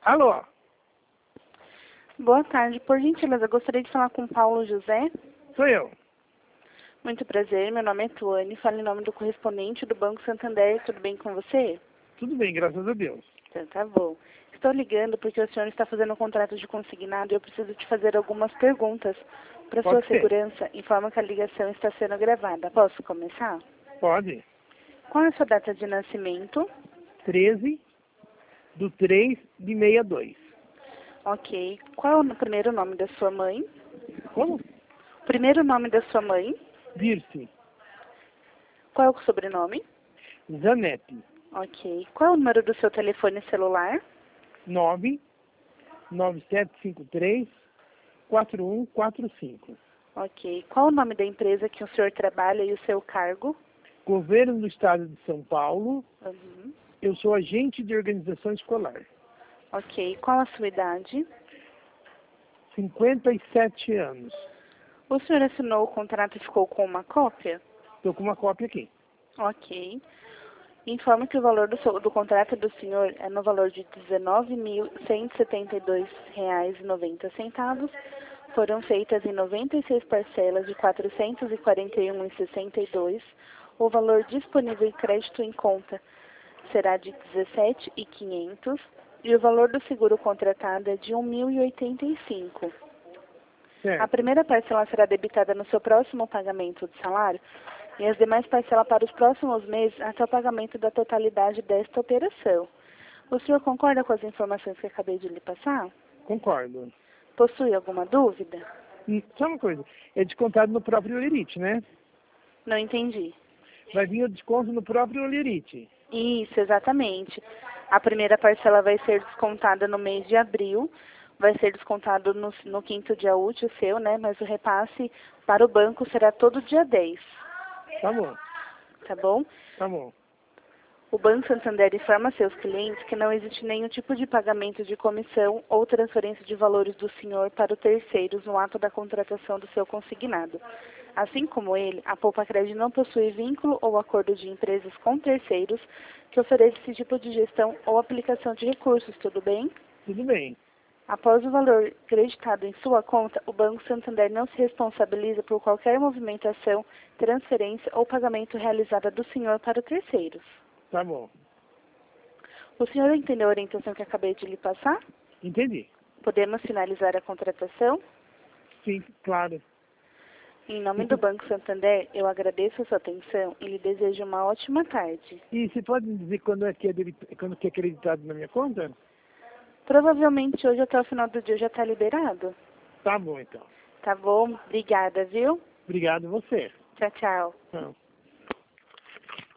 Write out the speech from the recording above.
Alô? Boa tarde. Por gentileza, gostaria de falar com o Paulo José. Sou eu. Muito prazer, meu nome é Tuane, falo em nome do correspondente do Banco Santander. Tudo bem com você? Tudo bem, graças a Deus. Então, tá bom. Estou ligando porque o senhor está fazendo um contrato de consignado e eu preciso te fazer algumas perguntas. Para sua Pode ser. segurança, informa que a ligação está sendo gravada. Posso começar? Pode. Qual é a sua data de nascimento? 13/3/62. Ok. Qual é o primeiro nome da sua mãe? Como? Primeiro nome da sua mãe? Dirce. Qual é o sobrenome? Zanetti. Ok. Qual é o número do seu telefone celular? 99753-4145. Ok. Qual o nome da empresa que o senhor trabalha e o seu cargo? Governo do Estado de São Paulo. Uhum. Eu sou agente de organização escolar. Ok. Qual a sua idade? 57 anos. O senhor assinou o contrato e ficou com uma cópia? Estou com uma cópia aqui. Ok. Informo que o valor do contrato do senhor é no valor de R$ 19.172,90. Foram feitas em 96 parcelas de R$ 441,62. O valor disponível em crédito em conta será de R$ 17.500 e o valor do seguro contratado é de R$ 1.085. Certo. A primeira parcela será debitada no seu próximo pagamento de salário e as demais parcelas para os próximos meses até o pagamento da totalidade desta operação. O senhor concorda com as informações que acabei de lhe passar? Concordo. Possui alguma dúvida? Só uma coisa. É descontado no próprio Olerite, né? Não entendi. Vai vir o desconto no próprio Olerite. Isso, exatamente. A primeira parcela vai ser descontada no mês de abril, vai ser descontado no quinto dia útil seu, né? Mas o repasse para o banco será todo dia 10. Tá bom. Tá bom? Tá bom. O Banco Santander informa seus clientes que não existe nenhum tipo de pagamento de comissão ou transferência de valores do senhor para os terceiros no ato da contratação do seu consignado. Assim como ele, a Poupa Cred não possui vínculo ou acordo de empresas com terceiros que ofereça esse tipo de gestão ou aplicação de recursos, tudo bem? Tudo bem. Após o valor creditado em sua conta, o Banco Santander não se responsabiliza por qualquer movimentação, transferência ou pagamento realizada do senhor para terceiros. Tá bom. O senhor entendeu a orientação que acabei de lhe passar? Entendi. Podemos finalizar a contratação? Sim, claro. Em nome do Banco Santander, eu agradeço a sua atenção e lhe desejo uma ótima tarde. E você pode me dizer quando é que é acreditado na minha conta? Provavelmente hoje até o final do dia já está liberado. Tá bom, então. Tá bom? Obrigada, viu? Obrigado a você. Tchau, tchau. Tchau.